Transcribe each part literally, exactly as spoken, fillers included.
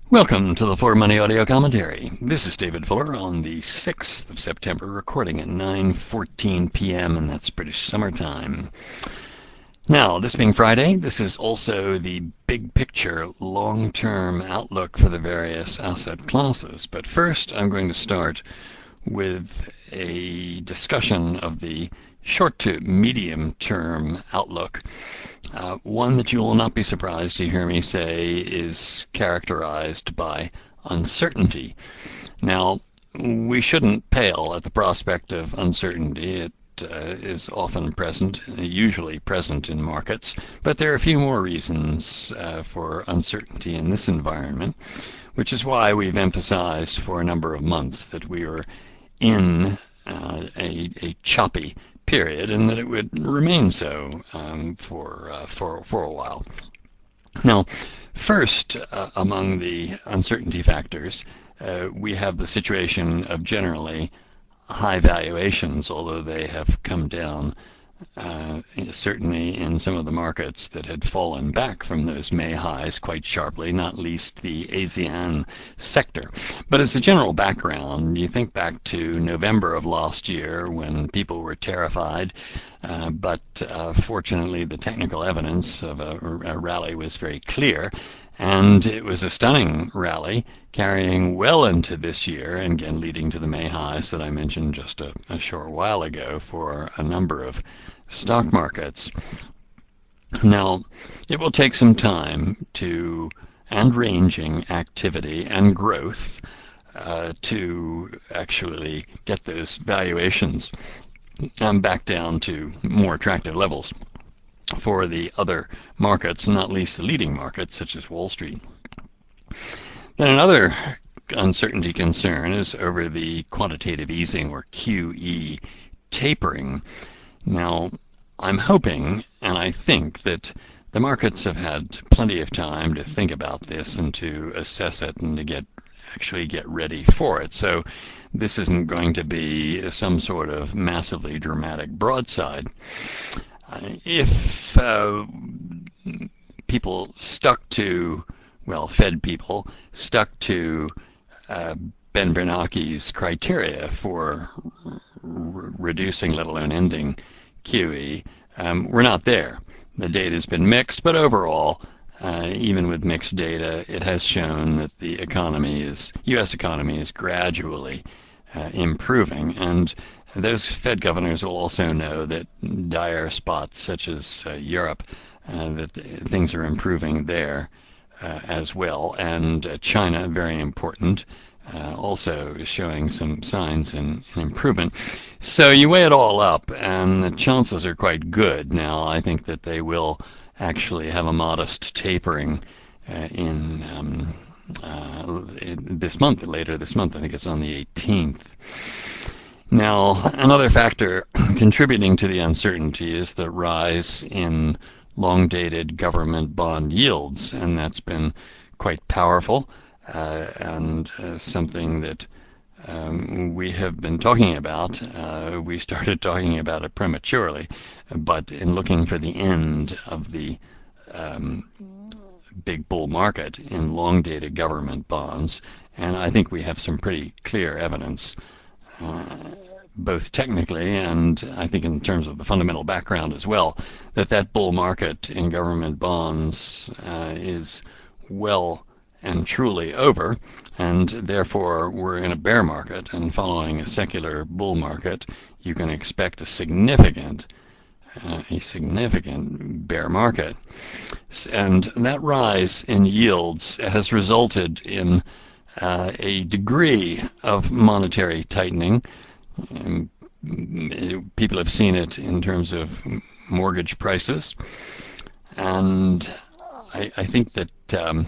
Welcome to the For Money audio commentary. This is David Fuller on the sixth of September, recording at nine fourteen p m, and that's British Summer Time. Now, this being Friday, this is also the big picture, long-term outlook for the various asset classes. But first, I'm going to start with a discussion of the short to medium term outlook. Uh, one that you will not be surprised to hear me say is characterized by uncertainty. Now, we shouldn't pale at the prospect of uncertainty. It uh, is often present, usually present in markets, but there are a few more reasons uh, for uncertainty in this environment, which is why we've emphasized for a number of months that we are in uh, a, a choppy period, and that it would remain so um, for uh, for for a while. Now, first uh, among the uncertainty factors, uh, we have the situation of generally high valuations, although they have come down uh, certainly in some of the markets that had fallen back from those May highs quite sharply, not least the ASEAN sector. But as a general background, you think back to November of last year when people were terrified, uh, but uh, fortunately the technical evidence of a, a rally was very clear, and it was a stunning rally carrying well into this year, and again leading to the May highs that I mentioned just a, a short while ago for a number of stock markets. Now, it will take some time to, and ranging activity and growth uh, to actually get those valuations um, back down to more attractive levels for the other markets, not least the leading markets such as Wall Street. Then another uncertainty concern is over the quantitative easing, or Q E, tapering. Now, I'm hoping and I think that the markets have had plenty of time to think about this and to assess it and to get actually get ready for it. So this isn't going to be some sort of massively dramatic broadside. Uh, if uh, people stuck to, well, Fed people stuck to uh, Ben Bernanke's criteria for r- reducing, let alone ending, Q E, um, we're not there. The data has been mixed, but overall, uh, even with mixed data, it has shown that the economy is, U S economy is gradually uh, improving, and those Fed governors will also know that dire spots such as uh, Europe, uh, that things are improving there uh, as well, and uh, China, very important, uh, also is showing some signs in, in improvement. So you weigh it all up, and the chances are quite good. Now, I think that they will actually have a modest tapering uh, in um, uh, this month, later this month. I think it's on the eighteenth. Now, another factor contributing to the uncertainty is the rise in long-dated government bond yields, and that's been quite powerful uh, and uh, something that um, we have been talking about. Uh, we started talking about it prematurely, but in looking for the end of the um, big bull market in long-dated government bonds, and I think we have some pretty clear evidence, uh, both technically and I think in terms of the fundamental background as well, that that bull market in government bonds uh, is well and truly over, and therefore we're in a bear market, and following a secular bull market, you can expect a significant uh, a significant bear market. And that rise in yields has resulted in uh, a degree of monetary tightening. Um, people have seen it in terms of mortgage prices, and I, I think that um,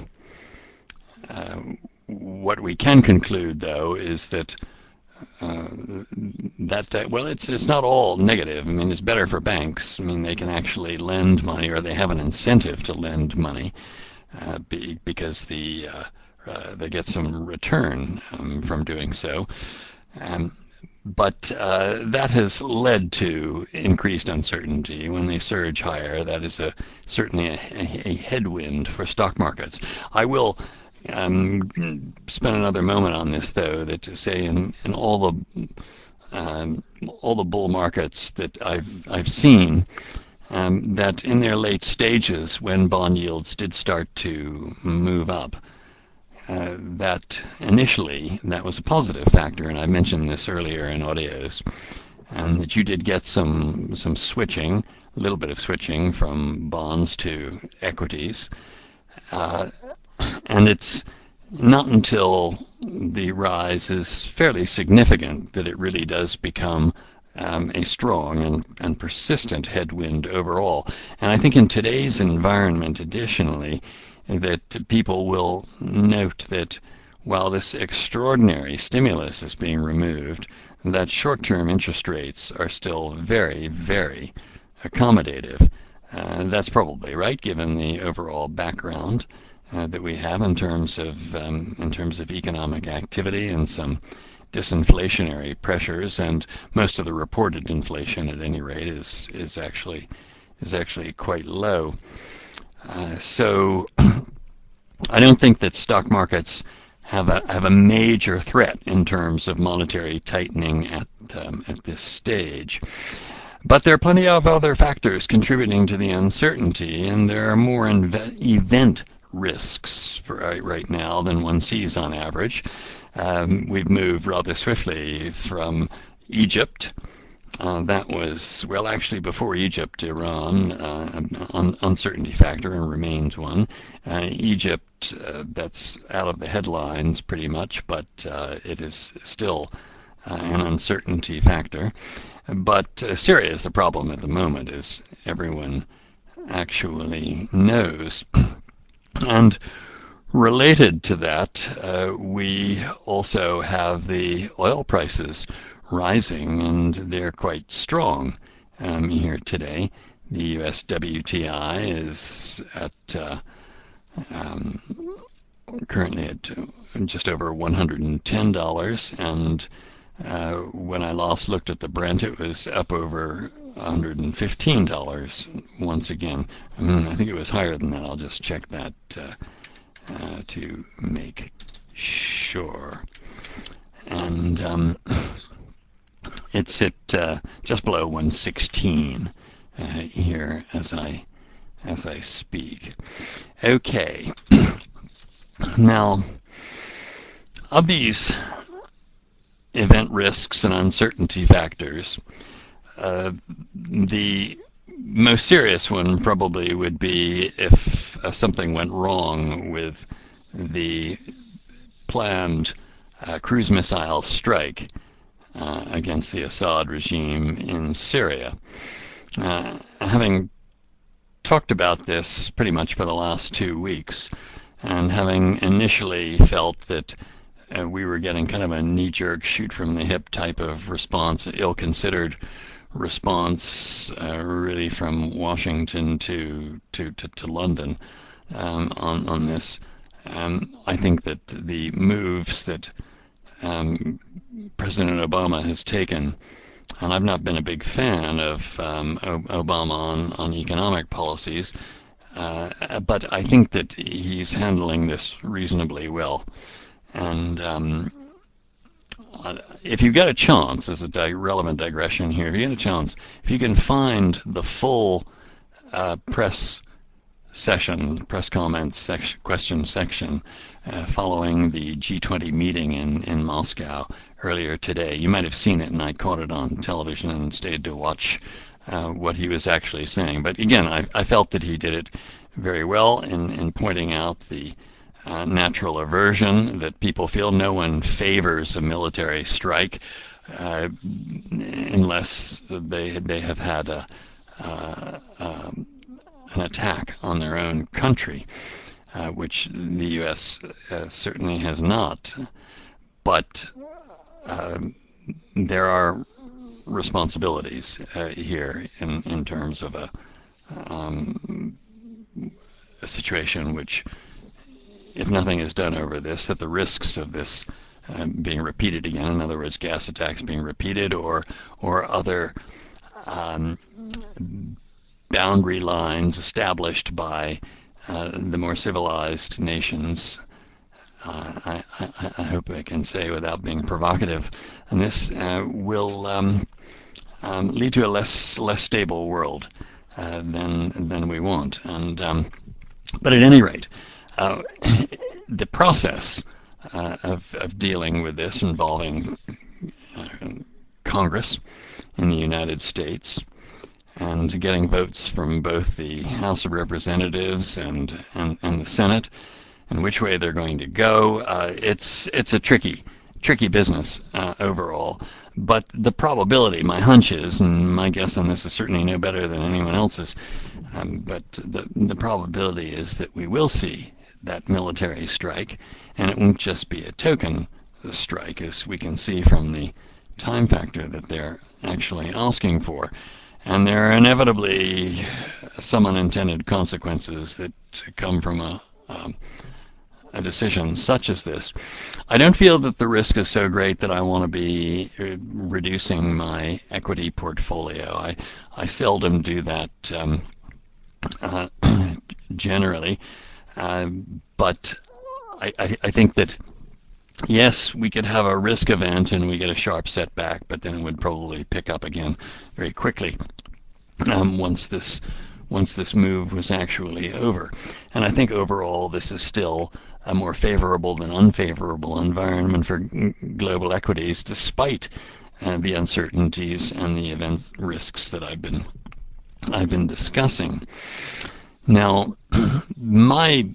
uh, what we can conclude, though, is that uh, that uh, well, it's it's not all negative. I mean, it's better for banks. I mean, they can actually lend money, or they have an incentive to lend money, uh, be, because the uh, uh, they get some return um, from doing so. Um, but uh, that has led to increased uncertainty. When they surge higher, that is a certainly a, a, a headwind for stock markets. I will um, spend another moment on this, though, that to say in, in all the um, all the bull markets that I've I've seen, um, that in their late stages, when bond yields did start to move up, uh, that initially that was a positive factor, and I mentioned this earlier in audios, and that you did get some some switching, a little bit of switching from bonds to equities, uh, and it's not until the rise is fairly significant that it really does become um, a strong and, and persistent headwind overall. And I think in today's environment, additionally, that people will note that while this extraordinary stimulus is being removed, that short-term interest rates are still very, very accommodative. Uh, that's probably right, given the overall background uh, that we have in terms of um, in terms of economic activity and some disinflationary pressures, and most of the reported inflation, at any rate, is is actually is actually quite low. Uh, so I don't think that stock markets have a have a major threat in terms of monetary tightening at um, at this stage. But there are plenty of other factors contributing to the uncertainty, and there are more inve- event risks for right, right now than one sees on average. Um, we've moved rather swiftly from Egypt. Uh, that was, well, actually before Egypt, Iran, uh, an un- uncertainty factor and remains one. Uh, Egypt, uh, that's out of the headlines pretty much, but uh, it is still uh, an uncertainty factor. But uh, Syria is the problem at the moment, as everyone actually knows. And related to that, uh, we also have the oil prices rising, and they're quite strong um, here today. The U S W T I is at uh, um, currently at just over one hundred ten dollars, and uh, when I last looked at the Brent, it was up over one hundred fifteen dollars once again. I mean, I think it was higher than that. I'll just check that uh, uh, to make sure. And um, it's at uh, just below one sixteen uh, here as I as I speak. Okay. Now, of these event risks and uncertainty factors, uh, the most serious one probably would be if uh, something went wrong with the planned uh, cruise missile strike uh, against the Assad regime in Syria. Uh, having talked about this pretty much for the last two weeks, and having initially felt that uh, we were getting kind of a knee-jerk, shoot-from-the-hip type of response, ill-considered response, uh, really from Washington to to, to, to London um, on on this. Um, I think that the moves that um, President Obama has taken, and I've not been a big fan of um, Obama on, on economic policies, uh, but I think that he's handling this reasonably well. And um, if you get a chance, as a di- relevant digression here, if you get a chance, if you can find the full uh, press session, press comments section, question section uh, following the G twenty meeting in, in Moscow earlier today. You might have seen it, and I caught it on television and stayed to watch uh, what he was actually saying. But again, I, I felt that he did it very well in, in pointing out the uh, natural aversion that people feel. No one favors a military strike uh, unless they they have had a uh, um, an attack on their own country, uh, which the U S uh, certainly has not. But uh, there are responsibilities uh, here in, in terms of a, um, a situation which, if nothing is done over this, that the risks of this uh, being repeated again, in other words, gas attacks being repeated, or or other um, boundary lines established by uh, the more civilized nations uh, I, I, I hope I can say without being provocative, and this uh, will um, um, lead to a less less stable world uh, than than we want. And um, but at any rate, uh, the process uh, of of dealing with this involving uh, Congress in the United States and getting votes from both the House of Representatives and and, and the Senate, and which way they're going to go. Uh, it's it's a tricky tricky business uh, overall. But the probability, my hunch is, and my guess on this is certainly no better than anyone else's, um, but the the probability is that we will see that military strike, and it won't just be a token strike, as we can see from the time factor that they're actually asking for. And there are inevitably some unintended consequences that come from a, um, a decision such as this. I don't feel that the risk is so great that I want to be reducing my equity portfolio. I, I seldom do that um, uh, generally, uh, but I, I, I think that yes, we could have a risk event and we get a sharp setback, but then it would probably pick up again very quickly um, once this once this move was actually over. And I think overall this is still a more favorable than unfavorable environment for global equities, despite uh, the uncertainties and the event risks that I've been I've been discussing. Now, my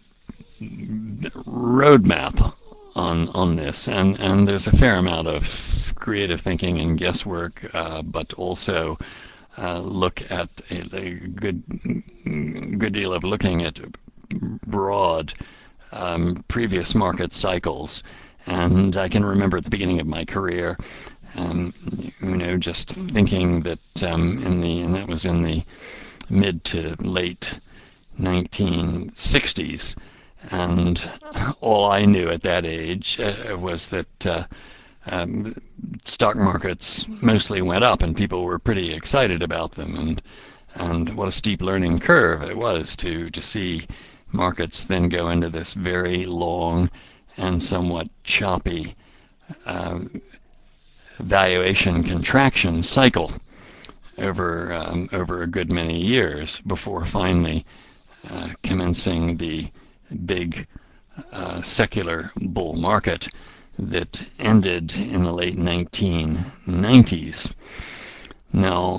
roadmap on on this, and and there's a fair amount of creative thinking and guesswork, uh, but also uh, look at a, a good good deal of looking at broad um, previous market cycles. And I can remember at the beginning of my career, um, you know, just thinking that um, in the and that was in the mid to late nineteen sixties. And all I knew at that age uh, was that uh, um, stock markets mostly went up, and people were pretty excited about them. And and what a steep learning curve it was to to see markets then go into this very long and somewhat choppy uh, valuation contraction cycle over um, over a good many years before finally uh, commencing the big uh, secular bull market that ended in the late nineteen nineties. Now,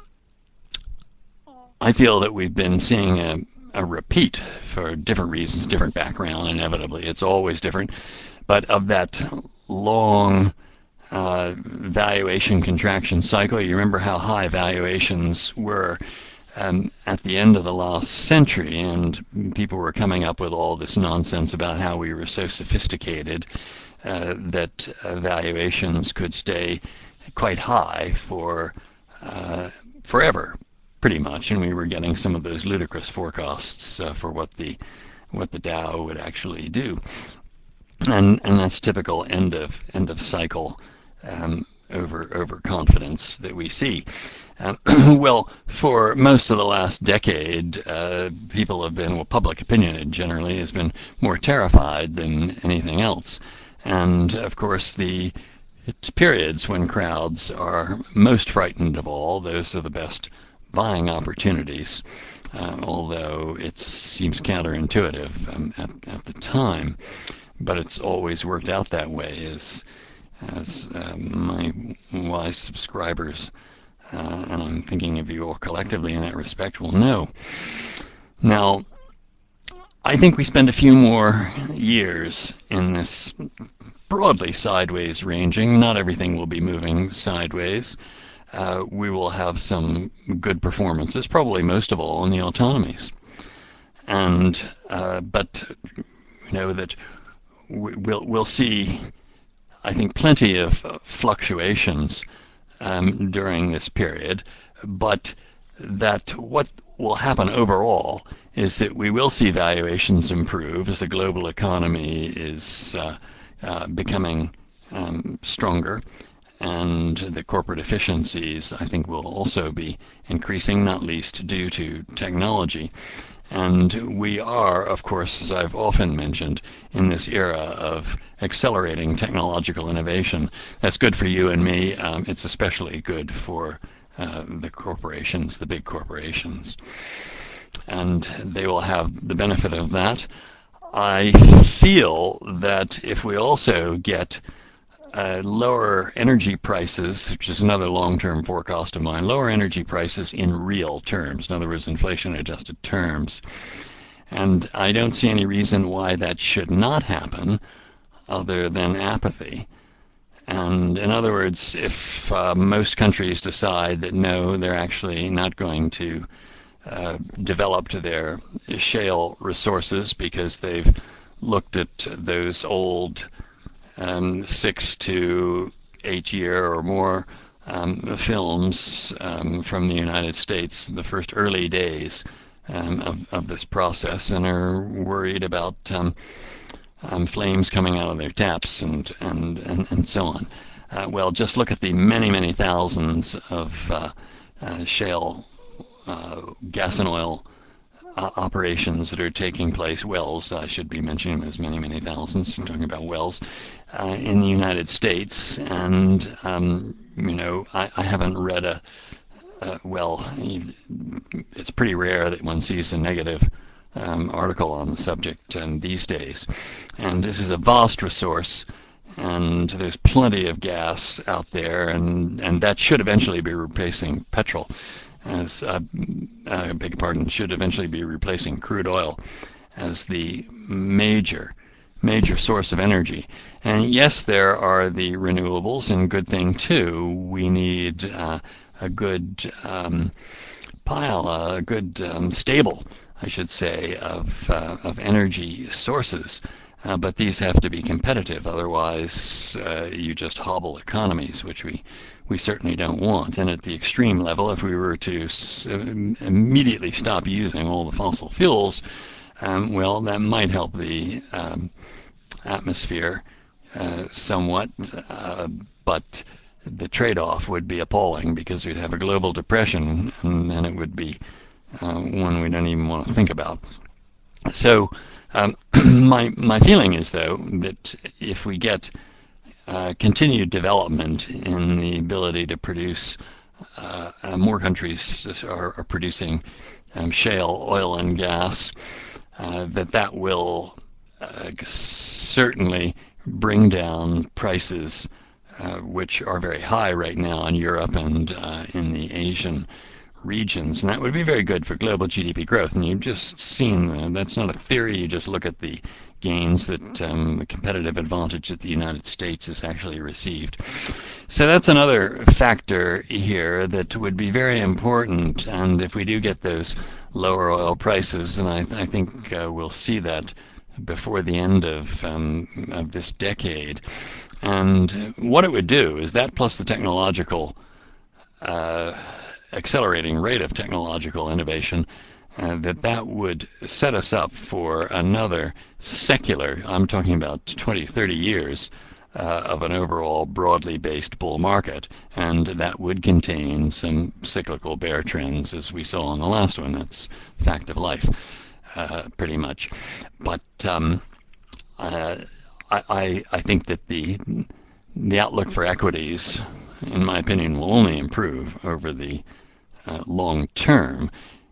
I feel that we've been seeing a, a repeat for different reasons, different background, inevitably. It's always different. But of that long uh, valuation contraction cycle, you remember how high valuations were Um, at the end of the last century, and people were coming up with all this nonsense about how we were so sophisticated uh, that uh, valuations could stay quite high for uh, forever, pretty much, and we were getting some of those ludicrous forecasts uh, for what the what the Dow would actually do, and and that's typical end of end of cycle um, over overconfidence that we see. Um, well, for most of the last decade, uh, people have been, well, public opinion generally has been more terrified than anything else. And, of course, the it's periods when crowds are most frightened of all. Those are the best buying opportunities, uh, although it seems counterintuitive um, at, at the time. But it's always worked out that way, as, as uh, my wise subscribers Uh, and I'm thinking of you all collectively in that respect, will know. Now, I think we spend a few more years in this broadly sideways ranging. Not everything will be moving sideways. Uh, we will have some good performances, probably most of all in the autonomies. And uh, but you know that we'll we'll see, I think, plenty of uh, fluctuations Um, during this period, but that what will happen overall is that we will see valuations improve as the global economy is uh, uh, becoming um, stronger, and the corporate efficiencies, I think, will also be increasing, not least due to technology. And we are, of course, as I've often mentioned, in this era of accelerating technological innovation. That's good for you and me. Um, it's especially good for uh, the corporations, the big corporations. And they will have the benefit of that. I feel that if we also get uh, lower energy prices, which is another long-term forecast of mine, lower energy prices in real terms, in other words, inflation-adjusted terms. And I don't see any reason why that should not happen other than apathy. And in other words, if uh, most countries decide that no, they're actually not going to uh, develop to their shale resources because they've looked at those old um, six to eight year or more um, films um, from the United States, the first early days um, of, of this process, and are worried about um, um, flames coming out of their taps and, and, and, and so on. Uh, well, just look at the many, many thousands of uh, uh, shale uh, gas and oil uh, operations that are taking place, wells, I should be mentioning those many, many thousands, I'm talking about wells, uh, in the United States. And, um, you know, I, I haven't read a, uh, well, it's pretty rare that one sees a negative um, article on the subject um, these days. And this is a vast resource, and there's plenty of gas out there, and, and that should eventually be replacing petrol. As uh, uh, beg your pardon, should eventually be replacing crude oil as the major, major source of energy. And yes, there are the renewables, and good thing too. We need uh, a good um, pile, a good um, stable, I should say, of uh, of energy sources. Uh, but these have to be competitive, otherwise uh, you just hobble economies, which we, we certainly don't want. And at the extreme level, if we were to s- immediately stop using all the fossil fuels, um, well, that might help the um, atmosphere uh, somewhat, uh, but the trade-off would be appalling because we'd have a global depression, and then it would be uh, one we don't even want to think about. So um, my my feeling is, though, that if we get uh, continued development in the ability to produce, uh, uh, more countries are, are producing um, shale oil and gas, uh, that that will uh, certainly bring down prices, uh, which are very high right now in Europe and uh, in the Asian regions, and that would be very good for global G D P growth. And you've just seen uh, that's not a theory. You just look at the gains that um, the competitive advantage that the United States has actually received. So that's another factor here that would be very important. And if we do get those lower oil prices, and I, I think uh, we'll see that before the end of um, of this decade. And what it would do is that, plus the technological uh, accelerating rate of technological innovation, uh, that that would set us up for another secular, I'm talking about twenty, thirty years uh, of an overall broadly based bull market, and that would contain some cyclical bear trends as we saw in the last one. That's fact of life, uh, pretty much. But um, uh, I, I, I think that the the outlook for equities, in my opinion, will only improve over the uh, long term,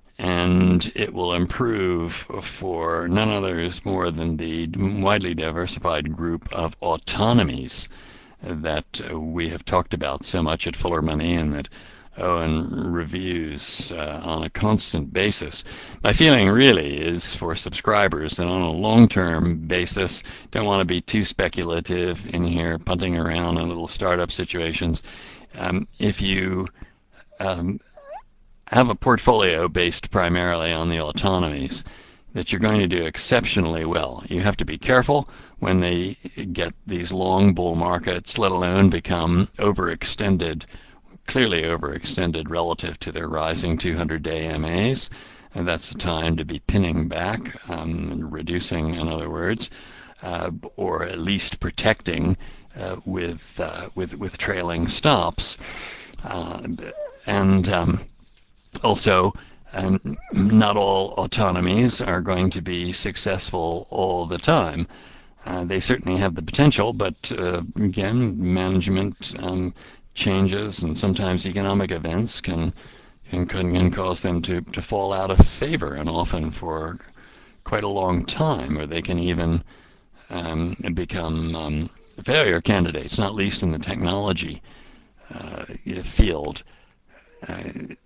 and it will improve for none others more than the widely diversified group of autonomies that uh, we have talked about so much at Fuller Money, and that Owen reviews uh, on a constant basis. My feeling really is for subscribers that on a long-term basis, don't want to be too speculative in here, punting around in little startup situations. Um, if you um, have a portfolio based primarily on the autonomies, that you're going to do exceptionally well. You have to be careful when they get these long bull markets, let alone become overextended, clearly overextended relative to their rising two hundred day M As. And that's the time to be pinning back, um, reducing, in other words, uh, or at least protecting uh, with, uh, with with trailing stops. Uh, and um, also, Um, not all autonomies are going to be successful all the time. Uh, they certainly have the potential, but uh, again, management um, changes and sometimes economic events can can, can cause them to, to fall out of favor, and often for quite a long time, or they can even um, become um, failure candidates, not least in the technology uh, field. Uh,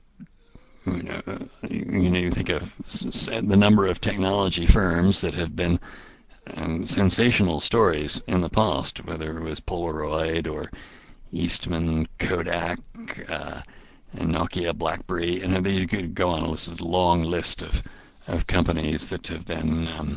you know, you know, you think of the number of technology firms that have been um, sensational stories in the past, whether it was Polaroid or Eastman, Kodak, uh, and Nokia, BlackBerry, and you could go on a long list of, of companies that have then um,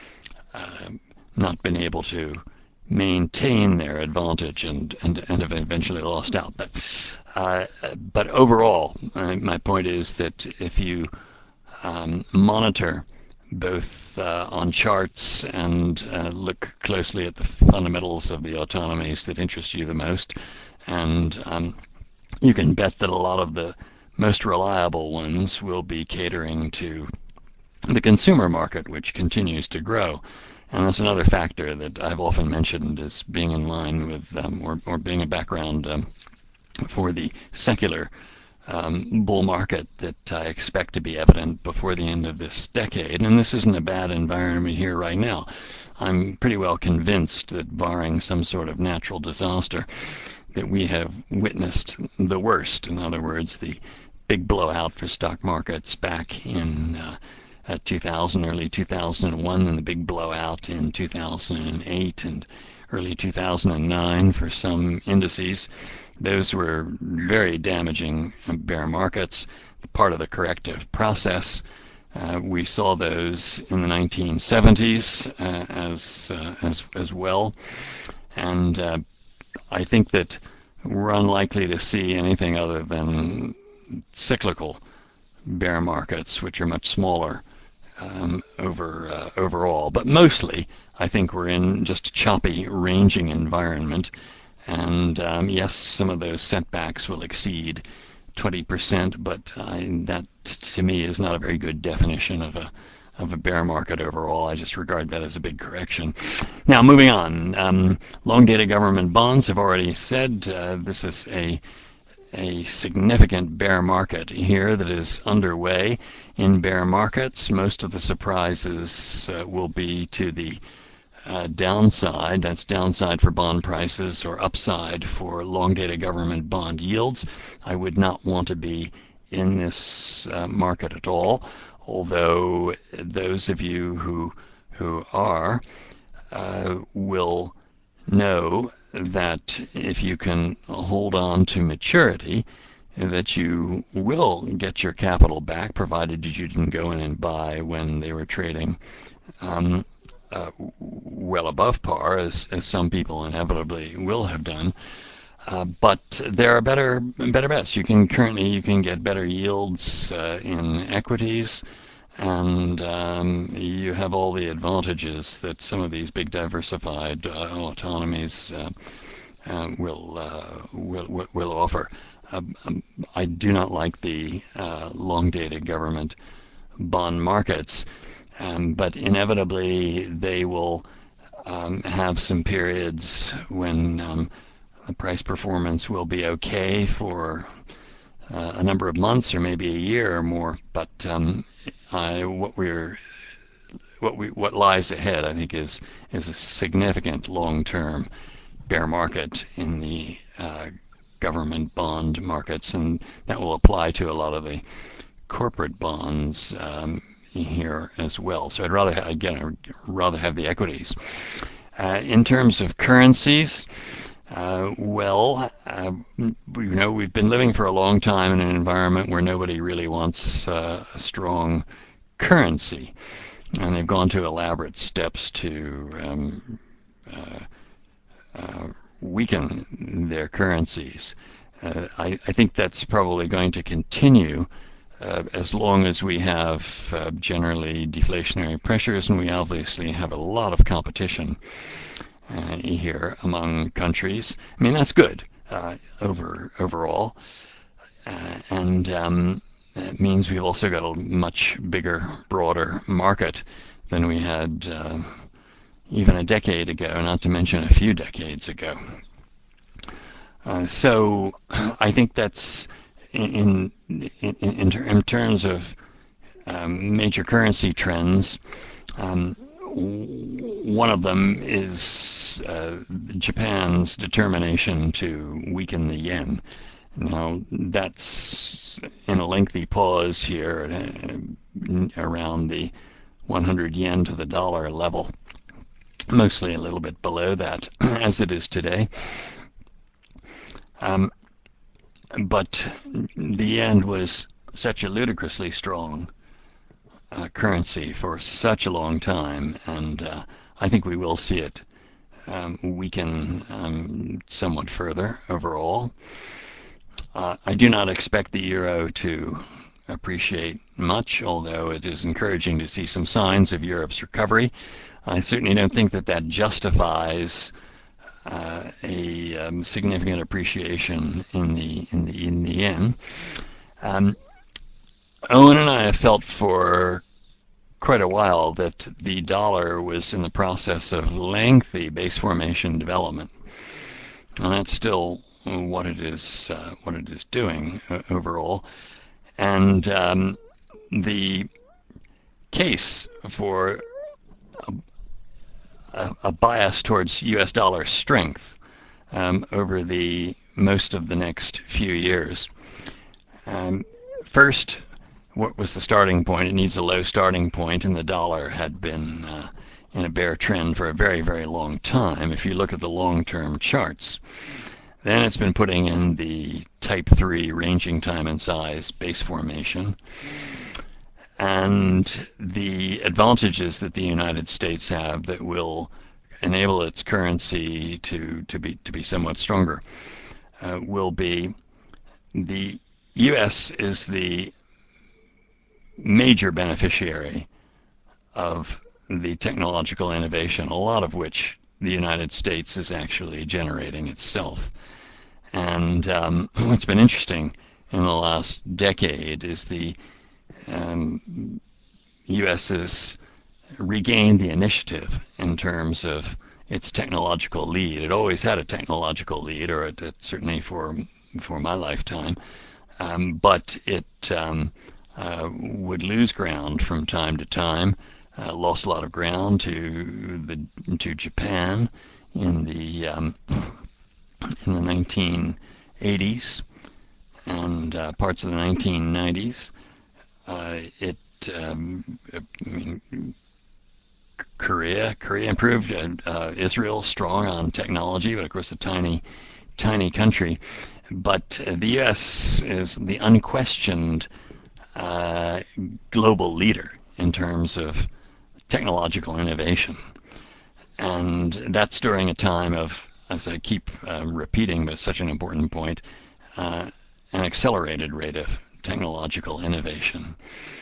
uh, not been able to maintain their advantage and, and, and have eventually lost out. But, uh, but overall, uh, my point is that if you um, monitor both uh, on charts and uh, look closely at the fundamentals of the autonomies that interest you the most, and um, you can bet that a lot of the most reliable ones will be catering to the consumer market, which continues to grow. And that's another factor that I've often mentioned as being in line with, um, or, or being a background um, for the secular um, bull market that I expect to be evident before the end of this decade. And this isn't a bad environment here right now. I'm pretty well convinced that barring some sort of natural disaster, that we have witnessed the worst. In other words, the big blowout for stock markets back in uh, uh, two thousand, early two thousand one, and the big blowout in two thousand eight and early two thousand nine for some indices. Those were very damaging bear markets, part of the corrective process. Uh, we saw those in the nineteen seventies uh, as, uh, as as well, and uh, I think that we're unlikely to see anything other than cyclical bear markets, which are much smaller um, over uh, overall. But mostly, I think we're in just a choppy, ranging environment. And um, yes, some of those setbacks will exceed twenty percent, but uh, that to me is not a very good definition of a of a bear market overall. I just regard that as a big correction. Now, moving on. Um, long-dated government bonds, have already said uh, this is a a significant bear market here that is underway. In bear markets, most of the surprises uh, will be to the uh, downside. That's downside for bond prices or upside for long-dated government bond yields. I would not want to be in this uh, market at all, although those of you who who are uh, will know that if you can hold on to maturity, that you will get your capital back, provided you didn't go in and buy when they were trading um, uh, well above par, as, as some people inevitably will have done. Uh, but there are better better bets. You can currently you can get better yields uh, in equities, and um, you have all the advantages that some of these big diversified uh, autonomies uh, uh, will, uh, will will offer. Um, um, I do not like the uh, long-dated government bond markets, um, but inevitably they will um, have some periods when um, the price performance will be okay for uh, a number of months or maybe a year or more. But um, I, what we're what we what lies ahead, I think, is is a significant long-term bear market in the uh, government bond markets, and that will apply to a lot of the corporate bonds um, here as well. So I'd rather again I'd rather have the equities. Uh, in terms of currencies, uh, well, uh, you know, we've been living for a long time in an environment where nobody really wants uh, a strong currency, and they've gone to elaborate steps to um, uh, uh, weaken their currencies. Uh, I, I think that's probably going to continue uh, as long as we have uh, generally deflationary pressures, and we obviously have a lot of competition uh, here among countries. I mean, that's good uh, over overall, uh, and um, it means we've also got a much bigger, broader market than we had uh, even a decade ago, not to mention a few decades ago. Uh, so I think that's in in, in, in terms of um, major currency trends. Um, one of them is uh, Japan's determination to weaken the yen. Now, that's in a lengthy pause here uh, around the one hundred yen to the dollar level, mostly a little bit below that, as it is today. Um, but the yen was such a ludicrously strong uh, currency for such a long time, and uh, I think we will see it um, weaken um, somewhat further overall. Uh, I do not expect the euro to appreciate much, although it is encouraging to see some signs of Europe's recovery. I certainly don't think that that justifies uh, a um, significant appreciation in the in the in the yen. Um, Owen and I have felt for quite a while that the dollar was in the process of lengthy base formation development, and that's still what it is uh, what it is doing uh, overall. And um, the case for a, a bias towards U S dollar strength um, over the most of the next few years. Um, first, what was the starting point? It needs a low starting point, and the dollar had been uh, in a bear trend for a very, very long time. If you look at the long-term charts, then it's been putting in the type three ranging time and size base formation. And the advantages that the United States have that will enable its currency to, to be to be somewhat stronger uh, will be the U S is the major beneficiary of the technological innovation, a lot of which the United States is actually generating itself. And um, what's been interesting in the last decade is the um, U S has regained the initiative in terms of its technological lead. It always had a technological lead, or it, it certainly for for my lifetime, um, but it um, uh, would lose ground from time to time. Uh, lost a lot of ground to the to Japan in the um, in the nineteen eighties and uh, parts of the nineteen nineties. Uh, it, um, I mean, Korea, Korea improved. Uh, uh, Israel strong on technology, but of course a tiny, tiny country. But uh, the U S is the unquestioned uh, global leader in terms of technological innovation, and that's during a time of, as I keep uh, repeating, but such an important point, uh, an accelerated rate of technological innovation.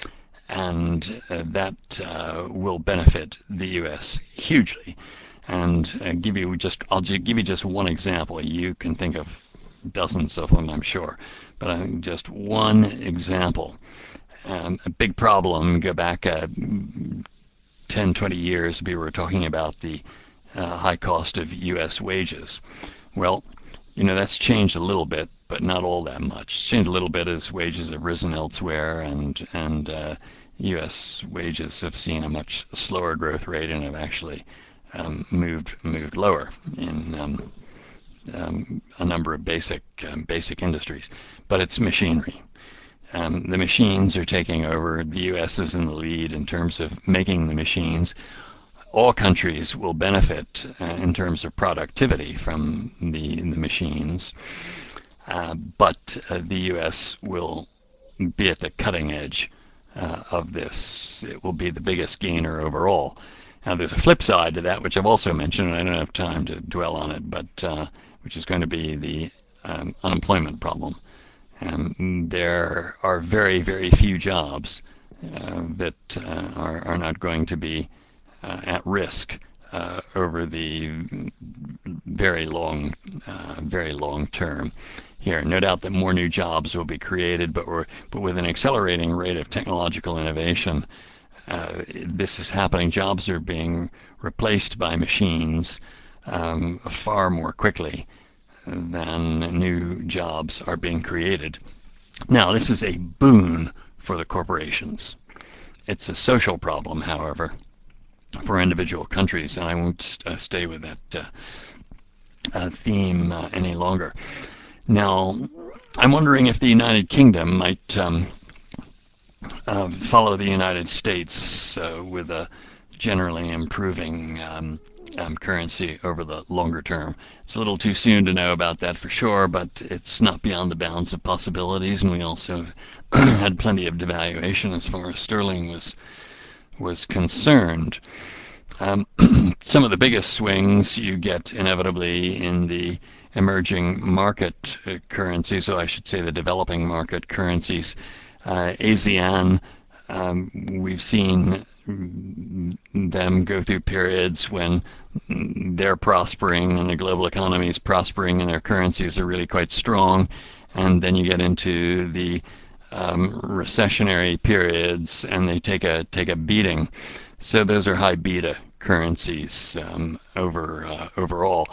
And uh, that uh, will benefit the U S hugely. And uh, give you just, I'll give you just one example. You can think of dozens of them, I'm sure, but I think just one example. Um, a big problem. Go back uh, ten, twenty years. We were talking about the uh, high cost of U S wages. Well, you know, that's changed a little bit, but not all that much. It's changed a little bit as wages have risen elsewhere, and and uh, U S wages have seen a much slower growth rate and have actually um, moved moved lower in um, um, a number of basic um, basic industries. But it's machinery. Um, the machines are taking over. The U S is in the lead in terms of making the machines. All countries will benefit uh, in terms of productivity from the, the machines, uh, but uh, the U S will be at the cutting edge uh, of this. It will be the biggest gainer overall. Now, there's a flip side to that, which I've also mentioned, and I don't have time to dwell on it, but uh, which is going to be the um, unemployment problem. And there are very, very few jobs uh, that uh, are, are not going to be uh, at risk uh, over the very long, uh, very long term. here. No doubt that more new jobs will be created, but we're but with an accelerating rate of technological innovation, uh, this is happening. Jobs are being replaced by machines um, far more quickly than new jobs are being created. Now, this is a boon for the corporations. It's a social problem, however, for individual countries, and I won't uh, stay with that uh, uh, theme uh, any longer. Now, I'm wondering if the United Kingdom might um, uh, follow the United States uh, with a generally improving um, um, currency over the longer term. It's a little too soon to know about that for sure, but it's not beyond the bounds of possibilities, and we also had plenty of devaluation as far as sterling was was concerned. Um, some of the biggest swings you get inevitably in the emerging market uh, currencies, or I should say the developing market currencies. Uh, ASEAN, um, we've seen them go through periods when they're prospering and the global economy is prospering and their currencies are really quite strong, and then you get into the um, recessionary periods and they take a take a beating. So those are high beta currencies um, over uh, overall.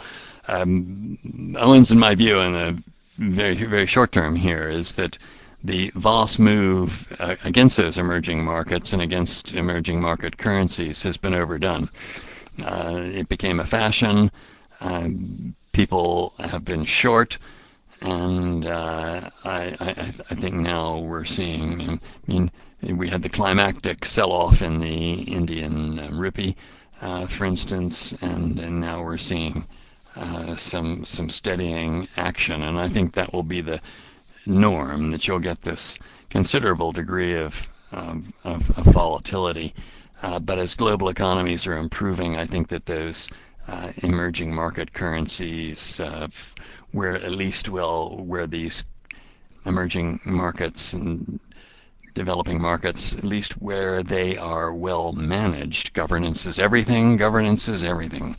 Um, Owens, in my view, in the very very short term here, is that the V O S move uh, against those emerging markets and against emerging market currencies has been overdone. Uh, it became a fashion. Uh, people have been short, and uh, I, I, I think now we're seeing. I mean, we had the climactic sell-off in the Indian uh, rupee, uh, for instance, and, and now we're seeing uh, some some steadying action, and I think that will be the norm, that you'll get this considerable degree of um, of, of volatility. Uh, but as global economies are improving, I think that those uh, emerging market currencies, uh, where at least will where these emerging markets and developing markets, at least where they are well managed. Governance is everything. Governance is everything.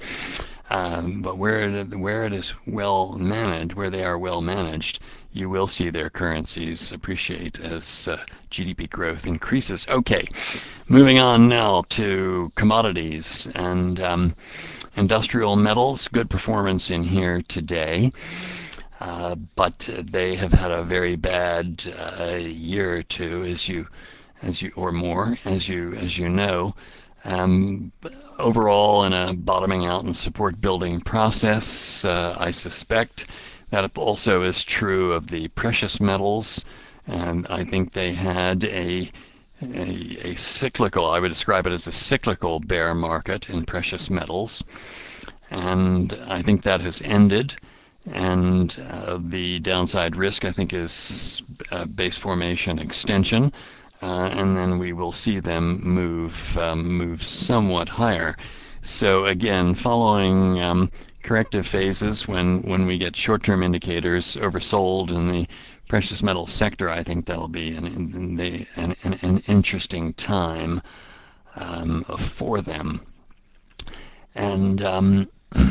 Um, but where it, where it is well managed, where they are well managed, you will see their currencies appreciate as uh, G D P growth increases. Okay, moving on now to commodities and um, industrial metals. Good performance in here today. Uh, but they have had a very bad uh, year or two, as you, as you, or more, as you, as you know. Um, overall, in a bottoming out and support building process, uh, I suspect that also is true of the precious metals, and I think they had a, a a cyclical, I would describe it as a cyclical bear market in precious metals, and I think that has ended. And uh, the downside risk, I think, is uh, base formation extension, uh, and then we will see them move um, move somewhat higher. So again, following um, corrective phases, when when we get short-term indicators oversold in the precious metal sector, I think that'll be an an, an, an interesting time um, for them. And um,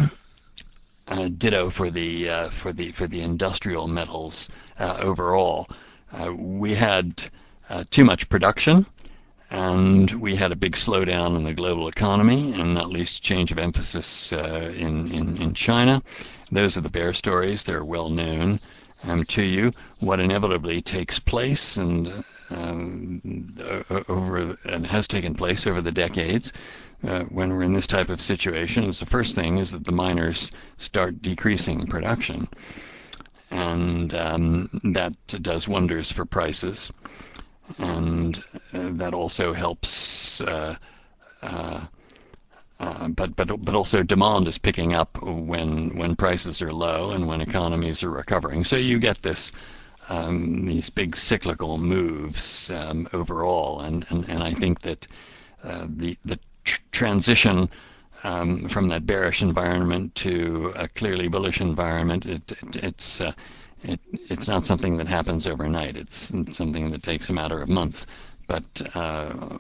Uh, ditto for the uh, for the for the industrial metals uh, overall. Uh, we had uh, too much production, and we had a big slowdown in the global economy, and not least change of emphasis uh, in, in in China. Those are the bear stories. They're well known um, to you. What inevitably takes place and um, over and has taken place over the decades. Uh, when we're in this type of situation, is the first thing is that the miners start decreasing production, and um, that does wonders for prices, and uh, that also helps. Uh, uh, uh, but but but also demand is picking up when when prices are low and when economies are recovering. So you get this um, these big cyclical moves um, overall, and, and and I think that uh, the the transition um, from that bearish environment to a clearly bullish environment, it, it, it's uh, it, it's not something that happens overnight. It's something that takes a matter of months. But uh,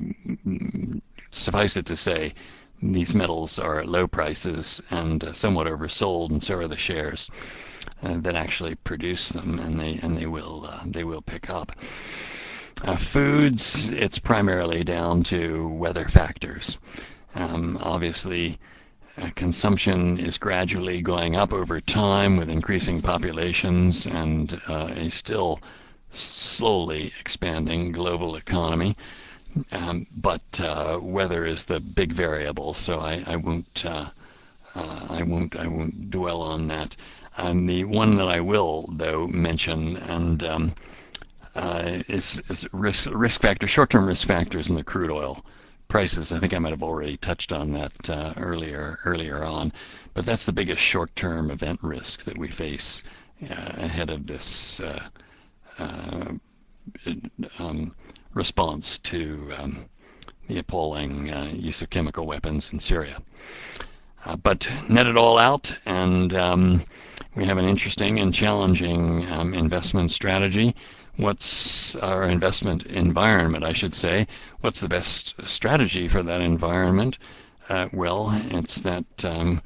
suffice it to say, these metals are at low prices and uh, somewhat oversold, and so are the shares. uh, that actually produce them, and they and they will uh, they will pick up. Uh, foods, it's primarily down to weather factors. Um, obviously, uh, consumption is gradually going up over time with increasing populations and uh, a still slowly expanding global economy. Um, but uh, weather is the big variable, so I, I won't uh, uh, I won't I won't dwell on that. And the one that I will though mention and um, uh, is, is risk risk factor short-term risk factors in the crude oil prices. I think I might have already touched on that uh, earlier earlier on, but that's the biggest short-term event risk that we face uh, ahead of this uh, uh, um, response to um, the appalling uh, use of chemical weapons in Syria. Uh, but net it all out, and um, we have an interesting and challenging um, investment strategy. What's our investment environment, I should say? What's the best strategy for that environment? Uh, well, it's that um,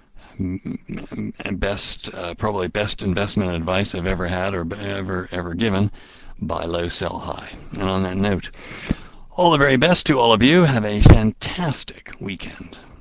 best, uh, probably best investment advice I've ever had or ever ever given: buy low, sell high. And on that note, all the very best to all of you. Have a fantastic weekend.